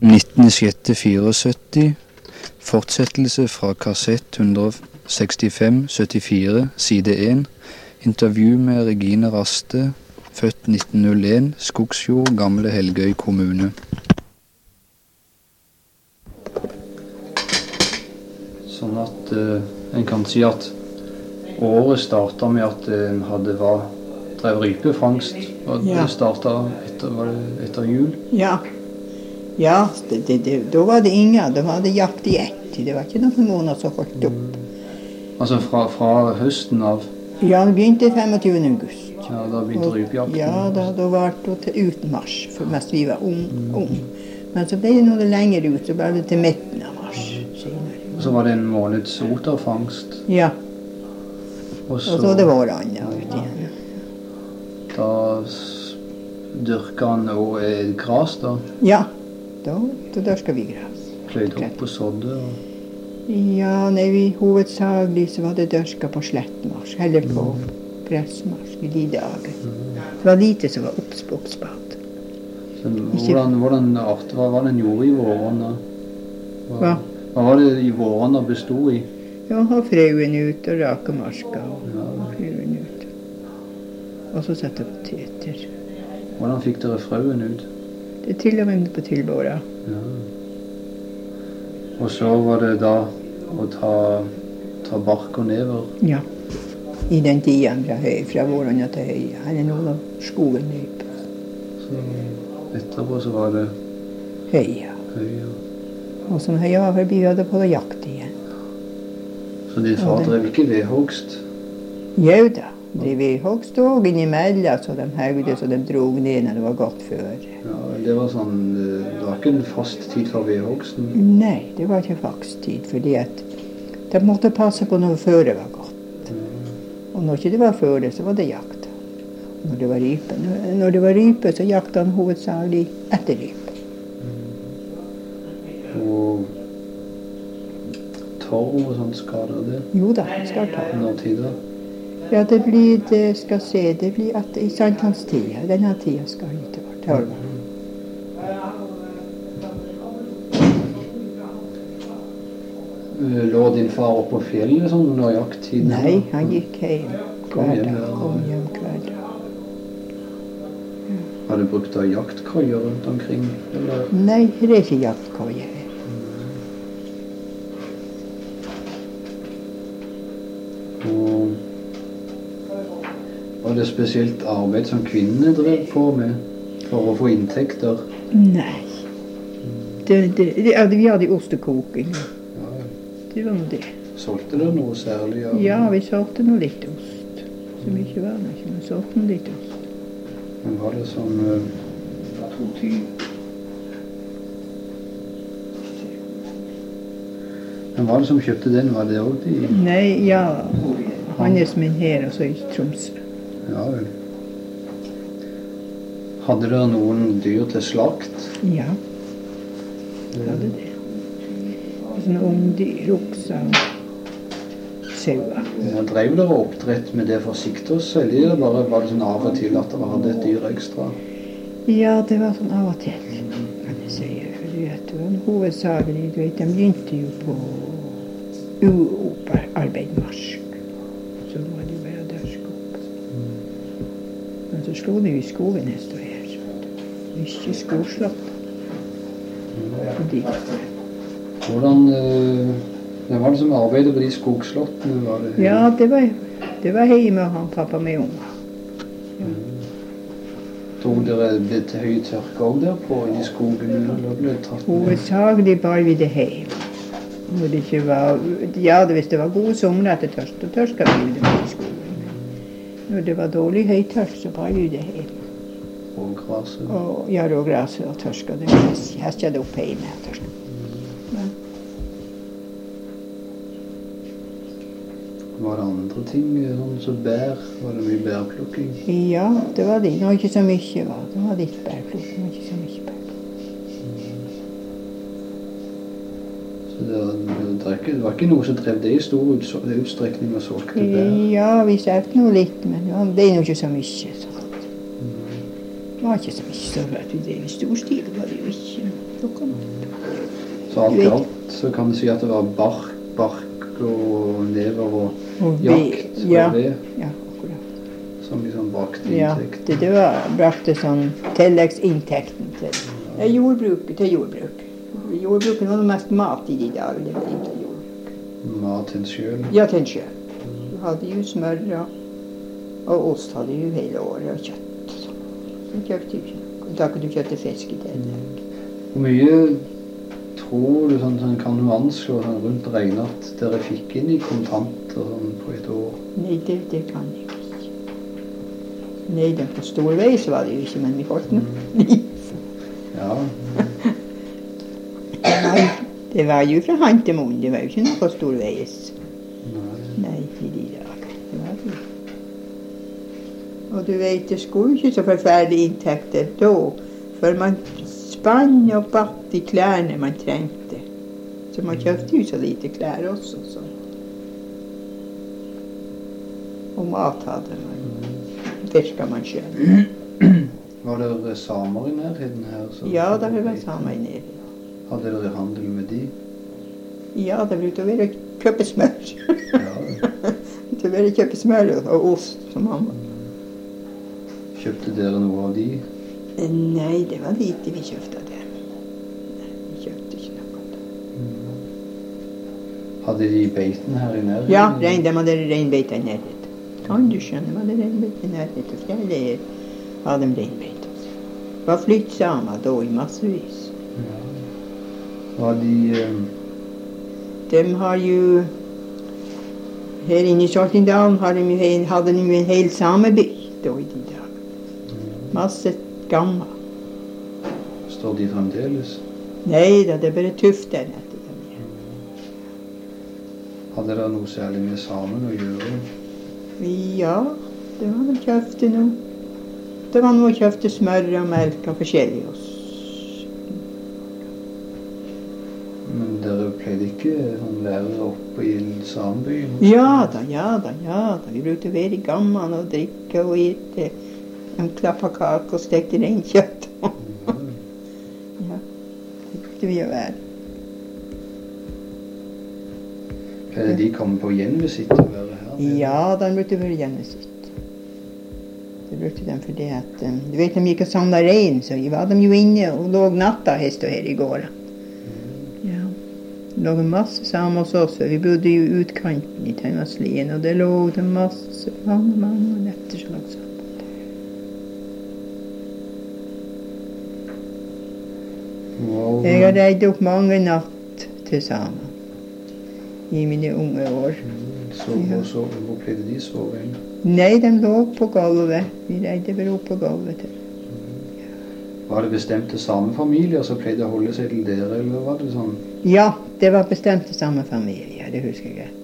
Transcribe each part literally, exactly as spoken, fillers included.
nittende sjette syttifire, fortsettelse fra kassett et hundre sekstifem syttifire, side én, intervju med Regine Raste, født nitten null en, Skogsfjord, Gamle Helgøy kommune. Sånn at uh, en kan si at året startet med at en hadde var, drev rypefangst, og ja. Det startet etter, var det etter jul? Ja, ja det, det, det, da var det ingen, da var det jakt i ett, det var ikke noen måneder som holdt opp. Mm. Altså fra, fra høsten av? Ja, det begynte femogtyvende august. Ja, da begynte rypejakten? Ja, da, da var det til uten mars, for mest vi var ung, mm. ung. Men så ble det noe lenger ut, så ble det til midten av mars. Og så var det en måneds oterfangst? Ja. Og så, og så det var andre ut igjen. Da dyrket han også gras da? Ja, da, da dyrket vi gras. Pløyde opp og sådde? Og... Ja, nei, vi hovedsagelig så var det dyrket på slettmarsk, eller på mm. gressmarsk i de dager. Mm. Det var lite som var opps på oppspat. Hvordan, hvordan art, hva var det en gjorde i vårene? Hva, hva? Hva var det i vårene bestod i? Ja, ha frøen ut og rake marska og ja. frøen ut. Og så sette poteter. Hvordan fikk dere frøen ut? Det til og med på tilbåra. Ja. Og så var det da å ta, ta bark og never? Ja. I den tiden fra høy, fra vårene til høy. Her er noen av skogen nyp. Så etterpå så var det? Høya. Høya. Og som høya var vi hadde på jakt igjen. Så din far drev ikke vedhogst? Jo da, drev vedhogst og innimellom, så de høyde, så de drog ned når det var godt før. Ja, det var sånn, det var ikke en fast tid for vedhogsten? Nei, det var ikke fast tid, fordi at de måtte passe på når før det var godt. Mm. Og når ikke det var før det, så var det jakt. Når det var rype, når det var rype så jakte han hovedsagelig etter rype. Og torv og sånt skader det? Jo da, det skal torv. Når tid da? Ja, det blir, det skal se, det blir at i sankthanstida, denne tida skal vi til torv. Lå din far oppe på fjellet sånn under jakttiden? Nei, han gikk hjem hver dag, kom hjem hver dag. Ja. Har du brukt da jaktkøyer rundt omkring? Eller? Nei, det er ikke jaktkøyer. Og var det spesielt arbeid som kvinnene drev på med for å få inntekter? Nei. Det, det, det, vi hadde ostekoking. Ja. Det var noe det. Solgte dere noe særlig? Av? Ja, vi solgte noe litt ost. Så mye var det ikke, men solgte noe litt ost. Men var det sånn uh, to ti? Men var det som kjøpte den? Var det også de? Nei, ja. Hannes min her, og så i Tromsø. Ja vel. Hadde dere noen dyr til slakt? Ja. Vi hadde det. Sånne ungdyr, okser, sauer. Ja, drev dere oppdrett med det for sikt å selge, eller bare var det sånn av og til at dere hadde et dyr ekstra? Ja, det var sånn av og til, kan jeg si. For du vet, det var en hovedsagelig, du vet, de begynte jo på uopparbeidet så var det jo bare dørsk opp. Men så slo de jo i skogen neste år her, så ikke skogslott. Hvordan det var det som arbeidet på de skogslottene? Var det? Ja, det var, det var hjemme og han pappa med unger. Ja. Tog dere det til høy tørke også der på i skogen? Hovedsagelig bare vi det hjemme. Når det ikke var, ja, hvis det var gode sommer etter tørst, da tørska vi det i skogen. Når det var dårlig høytørsk, så bare vi det hjemme. Og graset? Og, ja, og graset og tørska det. Jeg skjedde opp hjemme og tørska. Ja. Var det andre ting, sånn som bær? Var det mye bærplukking? Ja, det var det. Det var ikke så mye. Va? Det var litt bærplukking, det var ikke så mye bærplukking. Det var, det, var ikke, det var ikke noe som drev det i stor utstrekning og solgte bær? Ja, vi solgte noe litt, men det er jo ikke så mye. Så. Det var var ikke så mye større at vi drev i stor stil, det var det jo ikke. Så alt i alt så kan du si at det var bark, bark og never og, og jakt og ja, det ja, akkurat. Som liksom brakte Ja, inntekt. det, det var, brakte sånn tilleggsinntekten til ja, jordbruk, til jordbruk. Jordbruket var det mest mat i de dager, det var ikke jordbruk. Mat til en sjøl? Ja, til en sjøl. Du hadde jo smør og, og ost hadde du hele året, og kjøtt. Så kjøpte du ikke. Da kunne du kjøpte fisk i tillegg. Hvor mye tror du sånn, sånn kan du anslå sånn, rundt regnet at dere fikk inn i kontanter sånn, på et år? Nei, det, det kan jeg ikke. Nei, den på stor vei så var det jo ikke, men vi holdt den liv. Ja. Nei, det var jo fra hand til munn, det var jo ikke noe på stor veis. Nei. Nei, i de dager. Det var det. Og du vet, det skulle ikke så forferdelige inntekter da, for man spann og batt i klærne man trengte. Så man kjøpte jo så lite klær også. Så. Og mat hadde man. Virka man selv. Var det samer i nærheten her? Så Ja, da var samer i nærheten. Hadde dere handel med de? Ja, det brukte å være kjøpe smør. Ja. Det var å kjøpe smør og ost som mamma. Kjøpte dere noe av de? Nei, det var lite vi kjøpte av dem. Nei, vi kjøpte ikke noe av det. Mm. Hadde de beiten her i nærheten? Ja, rein, de hadde reinbeite i nærheten. Kan du skjønne, de hadde reinbeite i nærheten. Fjellet hadde de reinbeite. Det var flyttsamer da i massevis. Ja. Var de... Um... De har jo... Her inne i Sortindalen hadde de jo en, hadde de jo en hel sameby da i de dager. Masse gamma. Står de fremdeles? Nei da, det er bare tufter etter dem. Hadde dere noe særlig med sammen å gjøre? Ja, det var de kjøpte noe. Det var noe kjøpte smør og melk og forskjellig oss. Men dere pleide ikke sånn lærere oppe i samebyen? Ja da, ja da, ja da. Vi brukte å være i gammaen og drikke og ete. En klappa kake og stekte reinkjøtt. Ja, det brukte vi å være. Pleide de komme på gjenvisitt å være her? Ja, de brukte å være gjenvisitt. Det brukte de fordi at, um, du vet de gikk og samlet rein, så var de jo inne og lå natta hest og her i går. Ja, det lå masse samer hos oss, for vi bodde jo i utkanten i Tøymaslien, og det lå det masse, mange, mange netter som lå sammen. Wow. Jeg har reid opp mange natt til sammen i mine unge år. Så, ja. så, hvor pleide de sove inn? Nei, de lå på gulvet. Vi reide bare opp på gulvet til. Ja. Var det bestemte samefamilier som pleide å holde seg til dere, eller var det sånn? Ja, det var bestemte samefamilier, det husker jeg rett.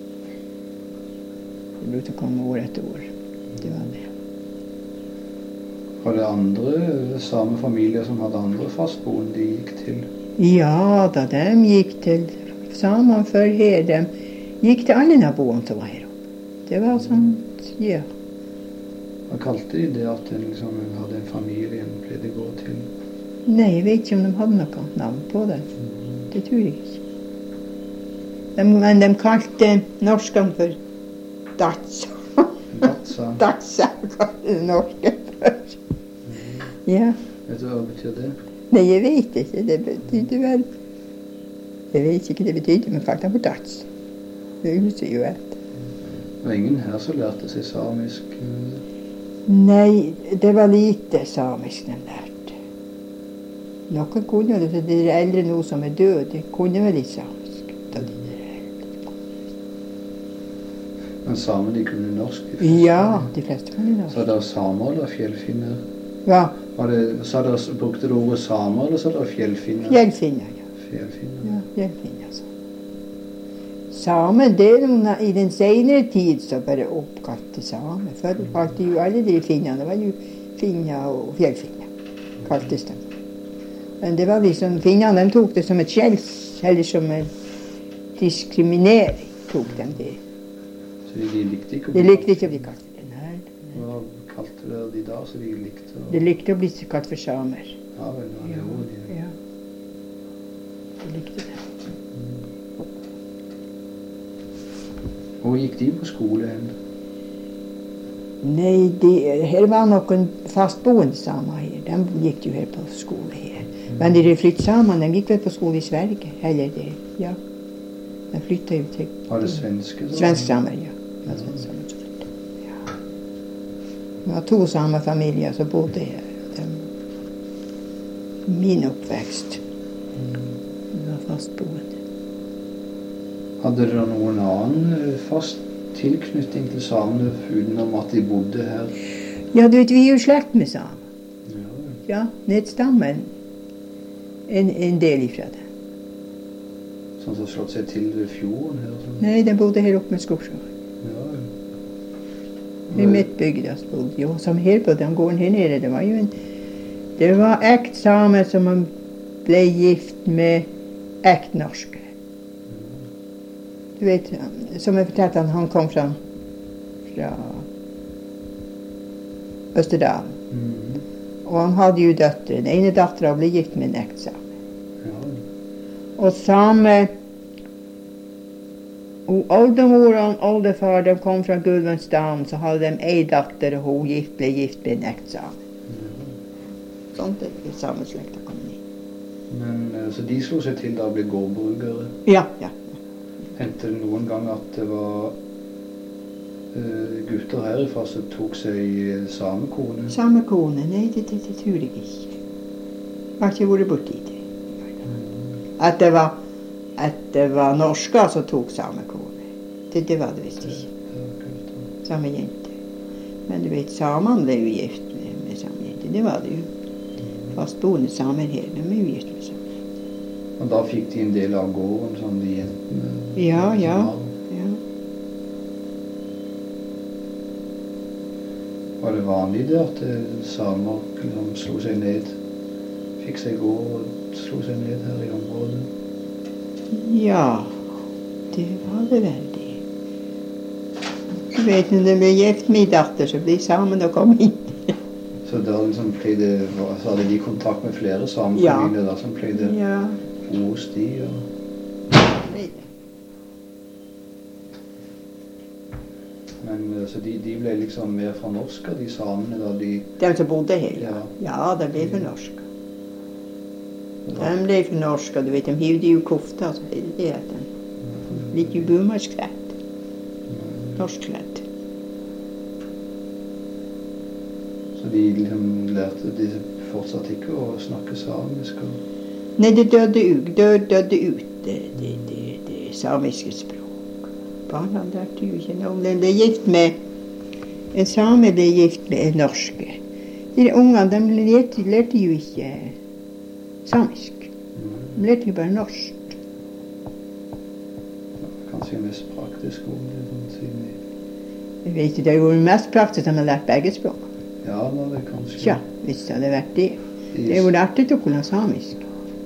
Det brukte å komme år etter år. Det var det. Var det andre samefamilier som hadde andre fastboende de gikk til? Ja, da de gikk til samer før her, de gikk til alle naboene som var her oppe. Det var sånn, ja. Hva kalte de det at en liksom, hadde en familie en pleide å gå til? Nei, jeg vet ikke om de hadde noe navn på det. Det tror jeg ikke. De, men de kalte norskene for Datsa. Datsa? Datsa kalte de norske for. Ja. Vet du hva det betyr det? Nei, jeg vet ikke. Det betydde vel... Jeg vet ikke hva det betydde, men kalte han for Dats. Det husker jeg jo et. Det var ingen her som lærte seg samisk? Nei, det var lite samisk de lærte. Noen kunne det, så de eldre nå som er døde, de kunne vel litt samisk. Da de der eldre. Men samer, de kunne norsk? De ja, de fleste kunne norsk. Så er det samer eller fjellfinner? Ja. Var det, så der, brukte du ordet samer, eller så er det fjellfinner? Fjellfinner, ja. Fjellfinner. Ja, fjellfinner, altså. Samer, det er noen, i den senere tid så bare oppkalte samer. Før kalte jo alle de finnene, det var jo finner og fjellfinner, kaltes de. Men det var liksom, finnene, de tok det som et skjells, eller som en diskriminering, tok de det. Så de likte ikke å De bli likte ikke å bli kalt det. Nei. Hva kalte kalte det de da, så de likte å... De likte å bli kalt for samer. Ja, vel, ja, det gjorde de. Ja. De likte det. Hvor gikk de på skole hen? Nei, de, her var noen fastboende samer her. De gikk jo her på skole her. Men de flyttet sammen, de gikk vel på skole i Sverige, heller det, ja. De flyttet jo til... Var det svenske? Så? Svensk samer, ja. Det var svensk samer som flyttet. Ja. Det var to samefamilier som bodde her. De, min oppvekst. De var fastboende. Hadde dere noen annen fast tilknytning til samene utenom at de bodde her? Ja, du vet, vi er jo slekt med samer. Ja, Ja, nedstammen. En, en del ifra det. sånn som har slått seg til ved fjorden her? Sånn. Nei, de bodde her oppe med Skogsjøen. Ja, I midtbygda bodde jo. Som her på den gården her nede, det var jo en... Det var ekt samer som ble gift med ekt norske. Du vet, som jeg fortalte han, han kom fra, fra Østerdalen. mm. Og han hadde jo døtre. Den ene datteren ble gift med en ekt same. Ja. Og same... Og oldemoren og oldefar, de kom fra Gudmundsdalen, så hadde de en datter, og hun gift, ble gift med en ekt same. Sånn det er samme slekta kom inn. Men eh, så de slo seg til da og ble gårdbrukere? Ja, ja. Hendte det noen gang at det var uh, gutter herifra som tok seg samekone? Samekone, nei, det, det, det tror jeg ikke. Jeg har ikke vært borti det. At det var, at det var norsker som tok samekone. Det, det var det visst ikke. Samme jente. Men du vet, samene ble jo gift med, med samme jente. Det var det jo. Fastboende samer her, de er jo gift med samme jente. Og da fikk de en del av gården, sånn de jentene? Ja, ja. ja. Var det vanlig det at samer liksom slo seg ned, fikk seg gård og slo seg ned her i området? Ja, det var det veldig. Du vet, når de ble gift med min datter, så ble samen å komme inn. Så da liksom pleide, så hadde de kontakt med flere samefamilier Ja. da, som pleide Ja. bo hos de? Og... Men så de, de ble liksom mer fra norsk, de samene da de... De som bodde her, ja. Ja. Ja, de ble for norsk. De ble for norsk, og du vet, de hivde jo kofta, så det er det at de litt jo bumarskkledd. Norskkledd. Så de liksom lærte de fortsatt ikke å snakke samisk? Og... Nei, det døde ut, døde, døde ut det, det, det, det samiske språk. Barna lærte jo ikke noe. De ble gift med, en same ble gift med en norske. De ungene, de lærte, lærte jo ikke samisk. De lærte jo bare norsk. Kanskje mest praktisk ord, sånn, siden de... Jeg vet ikke, det er jo mest praktisk at de har lært begge språk. Ja, da det kanskje... Tja, hvis det hadde vært det. Det er jo artig å kunne samisk.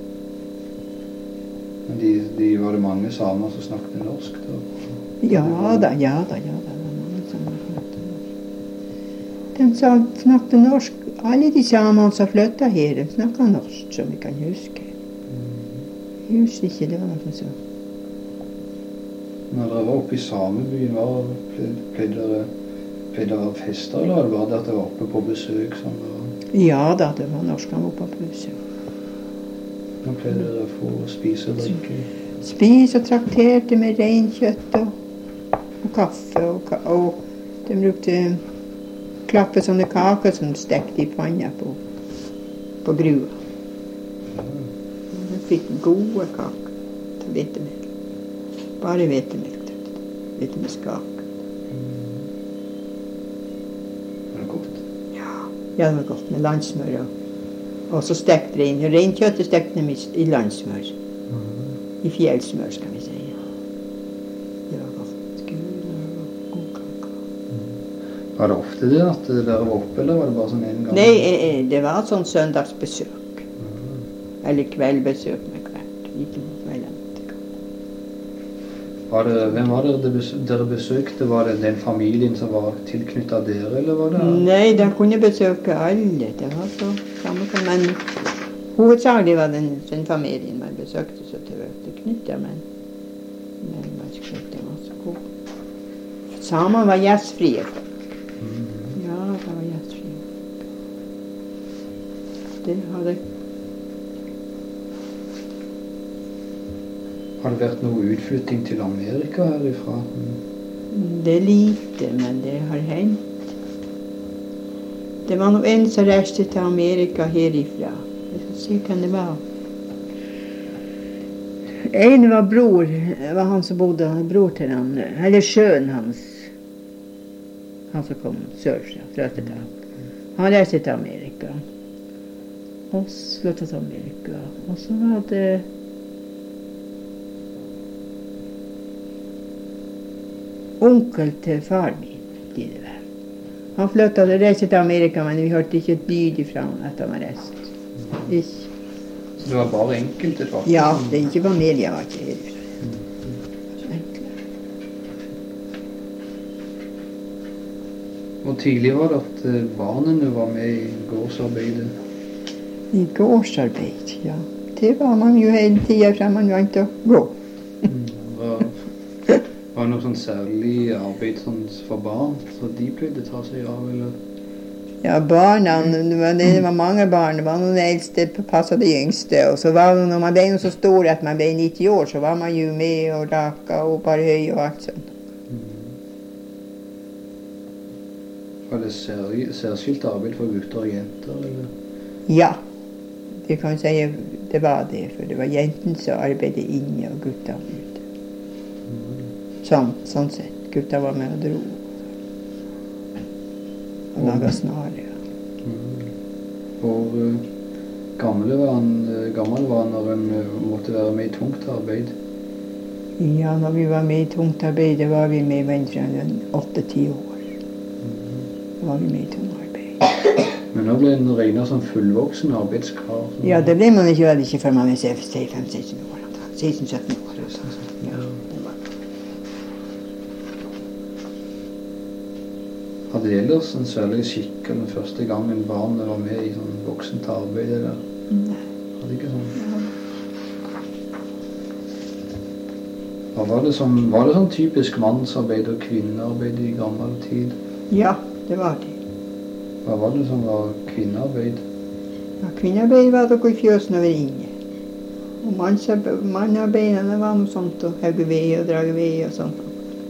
Men de, de var det mange samer som snakket norsk da? Ja da, ja da, ja da. Det var mange som snakket norsk. De sa, snakket norsk. Alle de samene som flyttet her, de snakket norsk, som vi kan huske. Jeg husker ikke, det var noe sånt. Når dere var oppe i samebyen, var pleide dere pleide dere å feste, eller var det bare det at dere var oppe på besøk? Sånn, og... Ja da, det var norskene oppe på besøk. Nå pleide dere å få spise og drikke? Spise og trakterte med reinkjøtt og, og kaffe, og, ka og de brukte klappe sånne kaker som de stekte i panna på, på grua. Ja. De fikk gode kaker til hvetemelk. Bare hvetemelk. Hvetemelskkake. Var det godt? Ja, ja, det var godt med landsmør. Og, og så stekte rein. Reinkjøttet stekte dem i, i landsmør. I fjellsmør, skal vi si. Det var godt. Gud, det var god kake. Var det ofte det at dere var oppe, eller var det bare sånn en gang? Nei, eh, det var et sånn søndagsbesøk. Eller kveldbesøk med hvert. Ikke noe kvelden. Var det, hvem var det dere besøkte? Var det den familien som var tilknyttet dere, eller var det? Nei, de kunne besøke alle. Det var så samme, men hovedsakelig var den, den familien man besøkte, så det var tilknyttet, men, men man skulle det var så god. Samene var gjestfrie. Mm. Ja, det var gjestfrie. Det hadde Har det vært noe utflytting til Amerika herifra? Det er lite, men det har hendt. Det var noe en som reiste til Amerika herifra. Jeg skal se hvem det var. En var bror, det var han som bodde, bror til han, eller sjøen hans. Han som kom sørfra, fra Østerdal. Han reiste til Amerika. Og flyttet til Amerika. Og så var det onkel til far min, blir det vel. Han flyttet og reiste til Amerika, men vi hørte ikke et lyd ifra han etter han var reist. Ikke. Så det var bare enkelte faktisk? Ja, det er ikke familie, var ikke herifra. Så enkelt. Hvor tidlig var det at barnene var med i gårdsarbeidet? I gårdsarbeid, ja. Det var man jo hele tiden frem man vant å gå. Mm, var Var det noe sånn særlig arbeid sånn for barn, så de pleide å ta seg av, eller? Ja, barna, det var, det var mange barn, det var noen eldste passet de yngste, og så var det, når man ble så stor at man ble nitti år, så var man jo med og raka og bare høy og alt sånt. Mm. Var det sær, særskilt arbeid for gutter og jenter, eller? Ja, det kan jeg si, det var det, for det var jenten som arbeidet inne og guttene ute. Sånn, sånn sett. Gutta var med og dro. Og laget snare. Ja. Mm. Hvor uh, gammel var han, uh, gammel var han når han uh, måtte være med i tungt arbeid? Ja, når vi var med i tungt arbeid, det var vi med fra åtte-ti år. Mm. Da var vi med i tungt arbeid. Men nå ble han regnet som fullvoksen arbeidskar? Ja, det ble man ikke vel ikke før man var fem-seksten år. seksten-sytten år. Ja. Hadde det ellers en særlig skikk den første gangen barnet var med i sånn voksent arbeid, eller? Nei. Hadde ikke sånn? Ja. Hva var det som, var det sånn typisk mannsarbeid og kvinnearbeid i gammel tid? Ja, det var det. Hva var det som var kvinnearbeid? Ja, kvinnearbeid var det å gå i fjøsen over inne. Og mannarbeidene var noe sånt, og hauge ved og drage ved og sånt.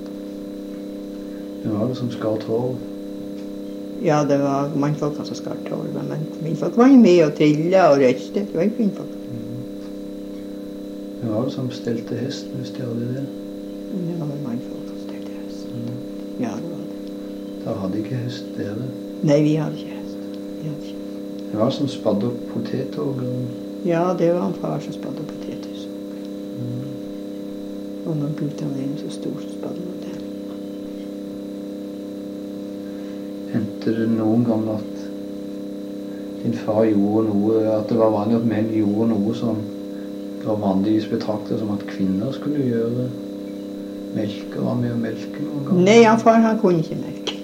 Det var det som skar torv? Ja, det var mannfolkene som skar torv, men kvinnfolk var jo med og trilla og røyste. Det var jo kvinnfolk. Mm. Det var det som stelte hesten, hvis de hadde det? Det var vel mannfolk som stelte hest. Mm. Ja, det var det. Da hadde ikke hest dere? Nei, vi hadde ikke hest. Vi hadde ikke. Det var som spadde opp potetåger? Ja, det var en far som spadde opp potetåger. Mm. Og når guttene var så stor, så spadde man det. Hendte det noen gang at din far gjorde noe, at det var vanlig at menn gjorde noe som var vanligvis betraktet som at kvinner skulle gjøre? Melke, var med å melke noen gang? Nei, han far han kunne ikke melke.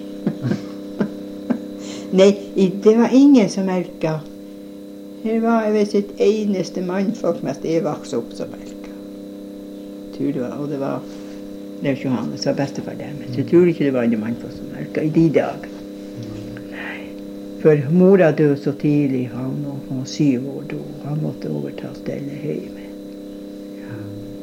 Nei, det var ingen som melka. Her var jeg vet et eneste mannfolk mens jeg vokste opp som melka. Tror det var, og det var Leif Johannes var bestefar der, men jeg tror ikke det var andre mannfolk som melka i de dager. For mora døde så tidlig, han, og han var syv år da. Han måtte overta stellet hjemme. Ja.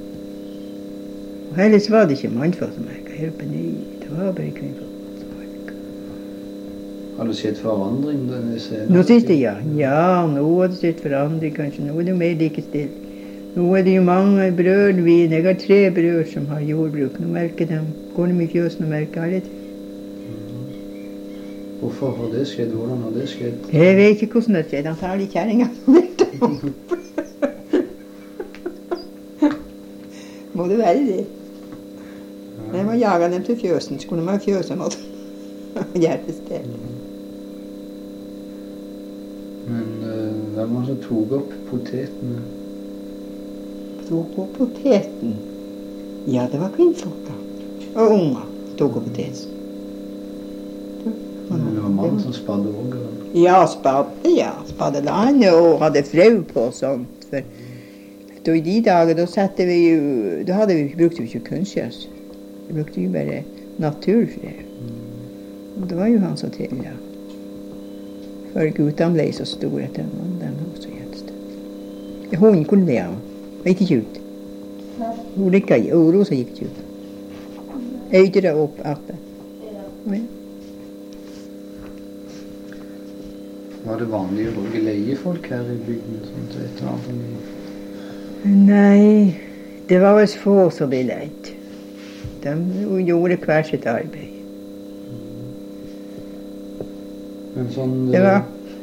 Og ellers var det ikke mannfolk som merket her oppe nede. Det var bare kvinnfolk som merket. Har du sett forandring denne scenen? Nå siste, ja. Ja, nå har det sett forandring kanskje. Nå er det mer likestilt. Nå er det jo mange brød. Jeg har tre brød som har jordbruk. Nå merker de, går de i fjøsen og merker alle tre. Hvorfor har det skjedd? Hvordan har det skjedd? Jeg vet ikke hvordan det skjedde. Han tar de kjæringa. Må det være det? Jeg må jage dem til fjøsen. Skulle de ha fjøsen, måtte hjertes til. Men uh, hvem var det som tok opp potetene? Tok opp poteten? Ja, det var kvinnfolk da. Og unger tok opp det. Men det var mannen som spadde også? Ja, spadde, ja. Spadde landet og hadde frau på og sånt. For da i de dager, da satte vi jo, da hadde vi, brukte vi ikke kunstgjødsel. Vi brukte jo bare naturfrø. Og det var jo han som til, ja. For guttene ble så store at den var den også gjenstå. Hun kunne det, ja. Gikk ikke ut. Hun likte ikke, og Rosa gikk ikke ut. Øyde det opp oppe. Ja. Var det vanlig å bruke leiefolk her i bygden? Sånn til et eller annet? Nei, det var vel få som ble leid. De gjorde hver sitt arbeid. Men sånn Det var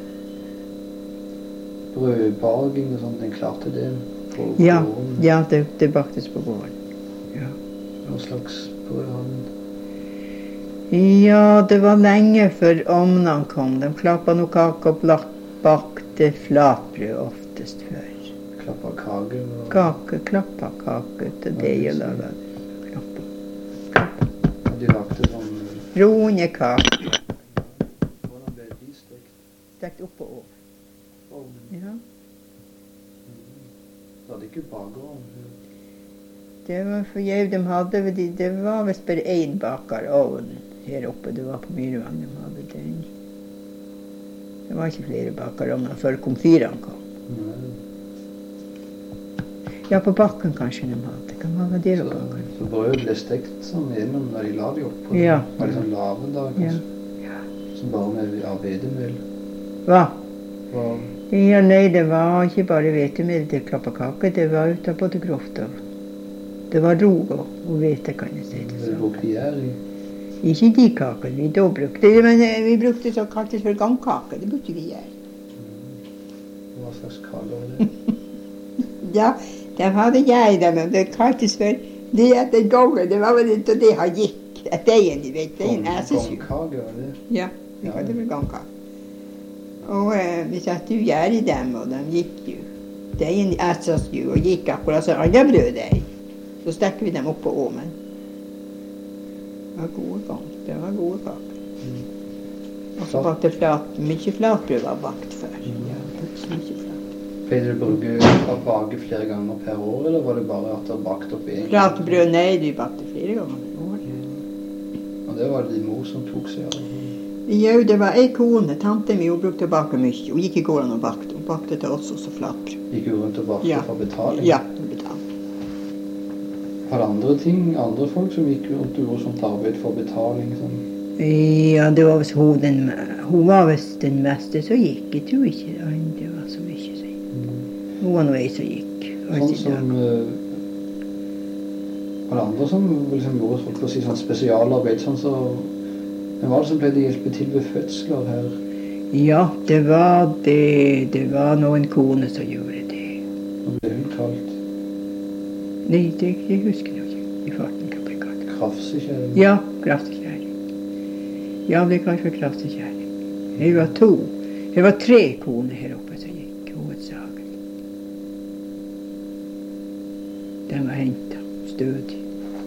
brødbaging og sånt, den klarte det på Ja, gården? ja det, det baktes på gården. Ja. Hva slags brød hadde den? Ja, det var lenge før omnene kom. De klappet noe kake og blak- bakte flatbrød oftest før. Klappa kake? Og... Kake, klappa kake til det jeg laget. Klappa. Og de lagde sånn... Runde kake. Hvordan ble de stekt? Stekt opp på over. Ovnen? Ja. Det hadde ikke bakeovn? Det var for jeg de hadde, det, det var vist bare en bakerovn her oppe. Det var på Myrvang de hadde den. Det var ikke flere bakerovner før komfyrene kom. Nei. Ja, på bakken kanskje de hadde. Kan man ha det Så, på bakken? så brød ble stekt sånn gjennom når de la de opp på Ja. det? Var det sånn lave da, Ja. kanskje? Ja. Som bare med av hvedemel? Hva? Var Ja, nei, det var ikke bare hvetemel til klappa kake. Det var utenpå til grofta. Det var rog og, og hvete, kan jeg si det det sånn. brukte gjær i? Ikke de kakene vi da brukte, men eh, vi brukte så kalt for gangkake. Det brukte vi gjøre. Hva slags kake var det? Ja, de hadde jeg det, men det kaltes for det etter gangen. Det var vel ikke det han gikk. Et deigen, de vet. Det er en æsesju. Gangkake, var det? Ja, vi hadde vel gangkake. Og eh, vi satte jo gjær i dem, og de gikk jo. Deigen æses jo, og gikk akkurat som andre brøddeig. Så stekker vi dem opp på ovnen. Det var gode ganger. Det var gode kaker. Mm. Og så bakte flat, mye flatbrød var bakt før. Ja, mye flat. Pleide du å bruke å bake flere ganger per år, eller var det bare at det var bakt opp en? Flatbrød, nei, du bakte flere ganger i år. Og det var det din mor som tok seg av? Jo, det var ei kone, tante mi, hun brukte å bake mye. Hun gikk i gården og bakte. Hun bakte til oss også flatbrød. Gikk jo rundt og bakte Ja. for betaling? Ja, hun betalte. Var det andre ting, andre folk som gikk rundt og gjorde sånt arbeid for betaling? Sånn? Ja, det var visst hun den, hun var visst den meste som gikk. Jeg tror ikke det var så mye som gikk. Hun var noe ei som gikk. Sånn som... Uh, var det andre som liksom gjorde for å si sånn spesialarbeid, sånn så... Men var det som ble det hjelpe til ved fødsler her? Ja, det var det. Det var noen kone som gjorde det. Hva ble hun kalt? Nei, det jeg husker jeg ikke. I farten kan bli kalt. Krafsekjæring? Ja, kraftekjæring. Ja, det ble kalt for kraftekjæring. Det var to. Det var tre koner her oppe som gikk hovedsaken. De var hentet stødig.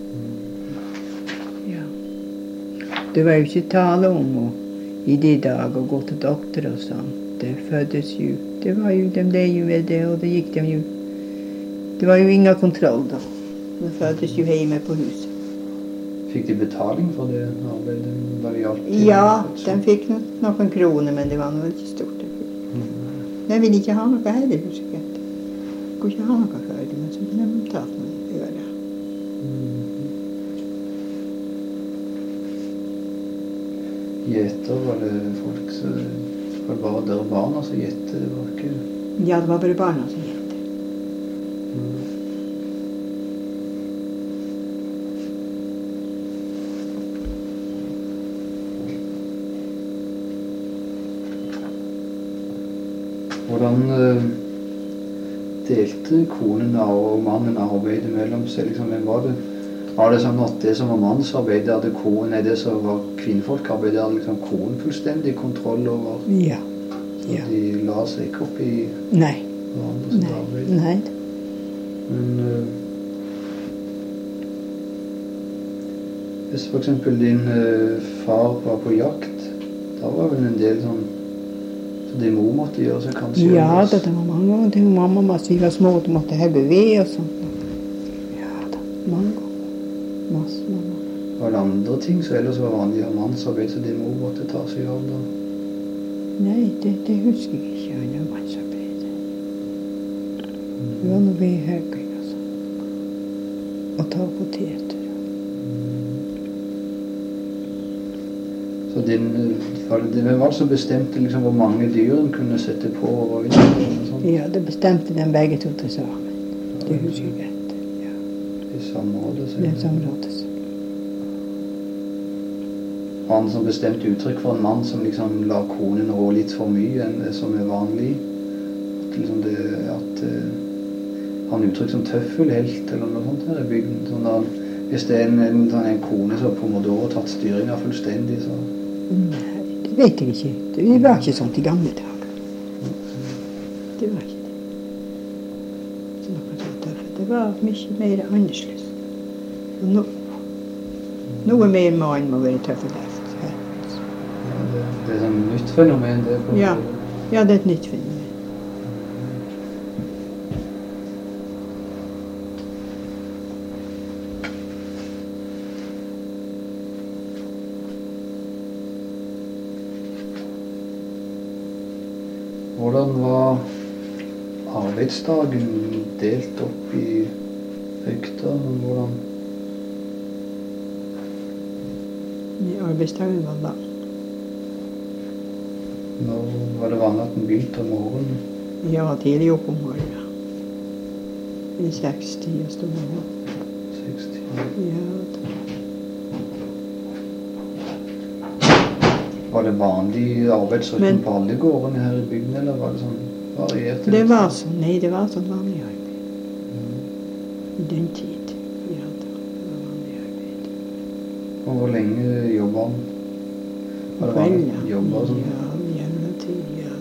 Ja. Det var jo ikke tale om å, i de dager å gå til doktor og sånn. Det føddes jo. Det var jo, de ble jo med det, og det gikk de jo. Det var jo ingen kontroll da. De føddes jo hjemme på huset. Fikk de betaling for det arbeidet? Var det hjalp til Ja, fødsel? de fikk no noen kroner, men det var noe ikke stort. Mm. De ville ikke ha noe heller, husker jeg. De kunne ikke ha noe for det, men så kunne de tatt noe å gjøre. Gjeter, var det folk som... Var det bare dere barna som gjetter? Det var ikke... Ja, det var bare barna som gikk. Hvordan uh, delte konen og mannen arbeidet mellom seg? Liksom, hvem var det? Var det sånn at det som var mannsarbeid, der det konen er det som var kvinnfolkarbeid, der liksom konen fullstendig kontroll over? Ja. Så Ja. de la seg ikke opp i Nei. hverandres Nei. arbeid? Nei. Men uh, Hvis for eksempel din uh, far var på jakt, da var vel en del sånn så din mor måtte gjøre seg kanskje? Ja, det, det var mange ganger til mamma masse, vi var små, og måtte helle ved og sånt. Ja da, mange ganger. Masse mamma. Var det andre ting som ellers var vanlig av mannsarbeid, så din mor måtte ta seg av da? Nei, det, det husker jeg ikke under mannsarbeid. Det var noe ved høgling og sånt. Og ta poteter. Så din, var det, det var altså bestemte liksom, hvor mange dyr en kunne sette på over vinteren og sånt? Ja, det bestemte den begge to til sammen. Det husker jeg rett. Ja. Det samrådet seg? Det samrådet seg. Var han som bestemte uttrykk for en mann som liksom la konen rå litt for mye enn det som er vanlig? At, liksom det, at uh, han uttrykk som tøffelhelt eller noe sånt her i bygden. Sånn at hvis det er en, en, en kone som på en måte har tatt styringen fullstendig, så... Nei, det vet jeg ikke. Det var ikke sånt i gamle dager. Det var ikke det. Så noe så tøffet. Det var mye mer annerledes. No, noe mer mann må være tøffet. Ja, det, det er sånn nytt fenomen det på ja. ja, det er et nytt fenomen. Hvordan var arbeidsdagen delt opp i økter? Hvordan? Arbeidsdagen var lang. Når var det vanlig at den begynte om morgenen? Jeg var tidlig opp om morgenen. I seks-tida stod jeg opp. Seks-tida? Ja. Var det vanlig arbeidsrytme på alle gårdene her i bygden, eller var det sånn variert? Det var sånn, nei, det var sånn vanlig arbeid. Mm. I den tid, ja, det var vanlig arbeid. Og hvor lenge jobbet han? Var det vanlig jobber sånn? Ja, jævla tid, ja.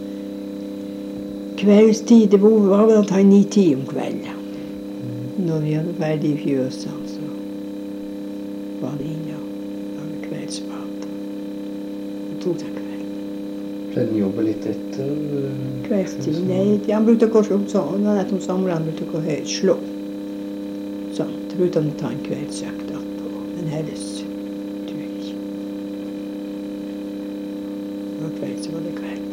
Kveldstid, det var vel å ta ni-ti om kvelden. Mm. Når vi hadde ferdig i fjøsene, så var det inn og lage kveldsmat. Tog seg kveld. Ble den jobbe litt etter? Kveldstid, nei, han brukte å gå sånn, sånn, at hun samlet, han brukte å gå høyt, slå. Sånn, så brukte han å ta en kveldsøkt på, men helst, tror jeg ikke. Det var kveld, så var det kveld.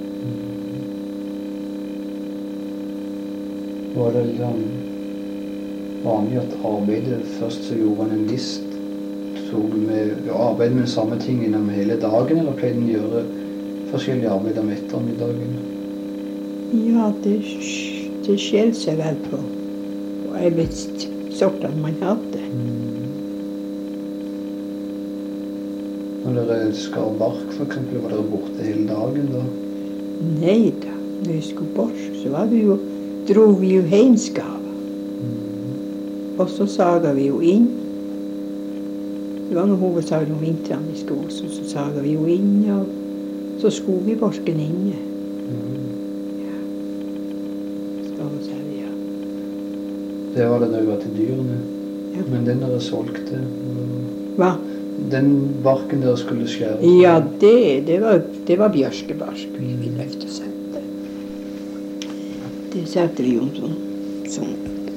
Mm. Var det liksom vanlig at arbeidet først så gjorde han en list? Med å arbeide med samme ting gjennom hele dagen, eller pleide den å gjøre forskjellige arbeid om ettermiddagen? Ja, det, det skjer seg vel på, på arbeidssortene man hadde. Mm. Når dere skar bark, for eksempel, var dere borte hele dagen da? Nei da, når vi skulle bort, så var vi jo, dro vi jo heinskava. Mm. Og så saga vi jo inn. Det var noen hovedsager om vintrene i skog, så, så saga vi jo inn, og så skog vi borsken inne. Mm. Ja. Skal vi si, ja. Det var det da vi var til dyrene. Ja. Men den dere solgte... Hva? Den barken dere skulle skjære? Ja, det, det var, det var bjørskebarsk vi ville efter sette. Det sette vi om sånn. sånn.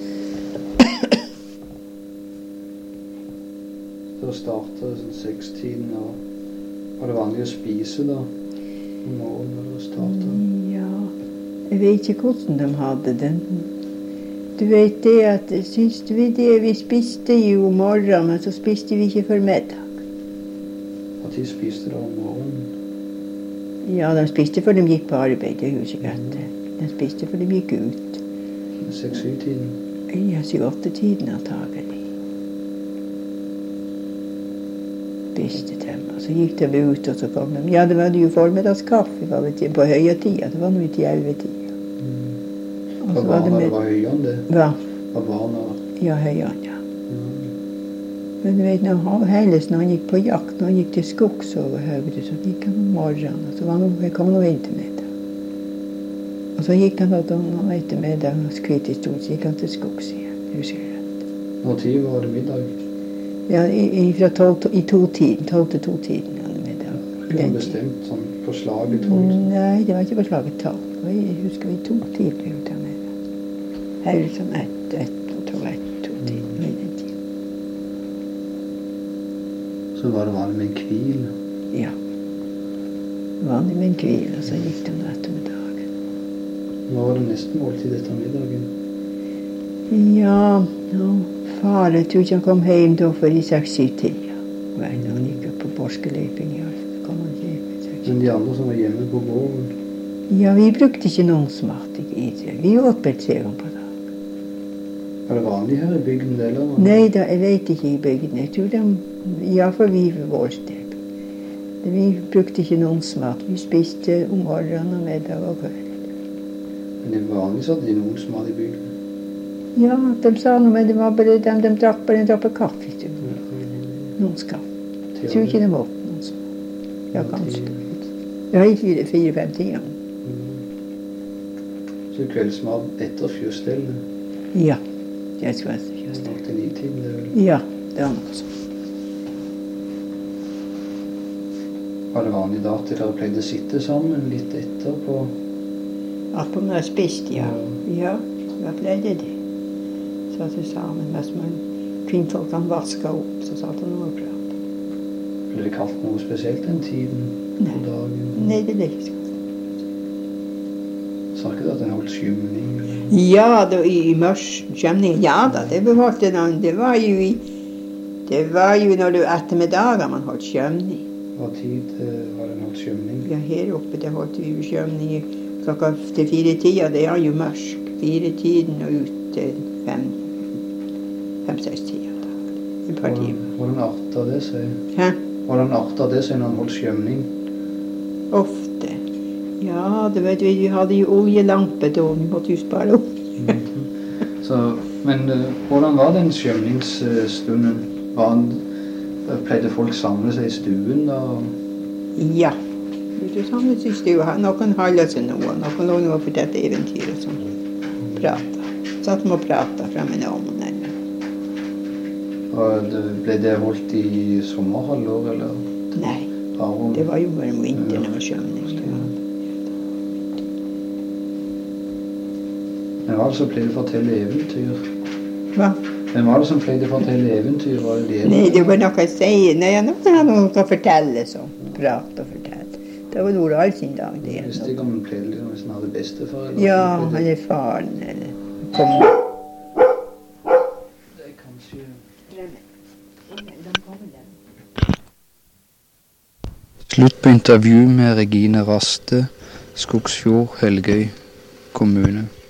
Da startet det sånn seks-tiden, og var det vanlig å spise da? Om morgenen når det startet? Ja, jeg vet ikke hvordan de hadde den. Du vet det at, synes du det, vi spiste jo om morgenen, men så spiste vi ikke for middag. Hva tid spiste dere om morgenen? Ja, de spiste for de gikk på arbeid, det er jo ikke godt. De spiste for de gikk ut. seks-syv-tiden? Ja, syv-åtte-tiden antagelig. Spiste dem, og så gikk de ut, og så kom de. Ja, det var jo formiddagskaffe var det på høye tida, det var noe til elleve tida. Mm. Var barna det var høyene det? Hva? Var barna? Ja, høyene, ja. Mm. Men du vet, når han Helles, når han gikk på jakt, når han gikk til skogs over høyre, så gikk han om morgenen, og så var han, jeg kom noe inn til middag. Og så gikk han da, da han etter middag, og skvitt i stort, så gikk han til skogs igjen, husker jeg rett. Når tid var det middag? Ja, i, i, fra tolv, i to-tiden, tolv til to-tiden. Ja, Kunne du bestemt sånn på slaget tolv? Nei, det var ikke på slaget tolv. Jeg husker vi to-tiden ble ut av med. Her er sånn ett, ett, og tolv, ett, to-tiden, mm. den tiden. Så var det vanlig med en kvil? Ja. Vanlig med en kvil, og så gikk det om ettermiddagen. Hva var det neste måltid etter middagen? Ja, nå, far, jeg tror ikke han kom hjem da for i seks-syv-tida. Men han gikk opp på Borskeløyping, ja, så kom han hjem i seks-syv. Men de andre som var hjemme på gården? Ja, vi brukte ikke noen smak i Israel. Vi åt bare tre ganger på dag. Var det vanlig her i bygden, eller? Nei, da, jeg vet ikke i bygden. Jeg tror de, ja, for vi var vår sted. Vi brukte ikke noen smak. Vi spiste om morgenen og middag og kveld. Men det var vanlig så at de noen smak i bygden? Ja, de sa noe, men det var bare de, de drakk bare en droppe kaffe. Ja. Noen skam. Jeg tror ikke de åt noen smak. Ja, kanskje. Ja, i fire, fire, fem tider. Så kveldsmat etter fjøsstellet? Ja, jeg skulle etter fjøsstellet. Til ni-tiden, det vel? Ja, det var noe sånt. Var det vanlig da at dere pleide å sitte sammen litt etterpå? At på når jeg spiste, ja. Ja, da pleide det. Satt vi sammen, mens man kvinnfolkene vasket opp, så satt han og pratet. Ble det kalt noe spesielt den tiden Nei. på dagen? Nei, det ble ikke så. Sa ikke du at den holdt skymning? Ja, da, i, i mørs, skjemning, ja da, det beholdt den. Det var jo i, det var jo når du ettermiddager man holdt skjemning. Hva tid uh, var den holdt skjemning? Ja, her oppe, det holdt vi jo skjemning klokka til fire tida, det er jo mørsk. Fire tiden og ut til fem, fem-seks tida da. Et par timer. Hvordan arta det seg? Hæ? Hvordan arta det seg når han holdt skjemning? Ofte. Ja, det vet vi, vi hadde jo oljelampe da, vi måtte jo spare opp. Mm-hmm. Så, men uh, hvordan var den skjemningsstunden? Var han, uh, pleide folk samle seg i stuen da? Ja. Det samlet i stua. Noen holdt seg noe, noen lå noe for dette eventyret og sånn. Prata. Satt med å prate frem i ovnen. Og det, ble det holdt i sommerhalvår, eller? Nei, Aron? det var jo bare om vinteren det var skjønning. Men hva var det som pleide å fortelle eventyr? Hva? Men hva var det som pleide å fortelle eventyr? Var det Nei, det var noe jeg sier. Nei, noen har noe å fortelle sånn. Prate og fortelle. Det var noe all sin dag. Det jeg visste ikke om han pleide liksom, hvis han hadde bestefar? Ja, han er faren. Eller kom. Det er kanskje... Slutt på intervju med Regine Raste, Skogsfjord, Helgøy kommune.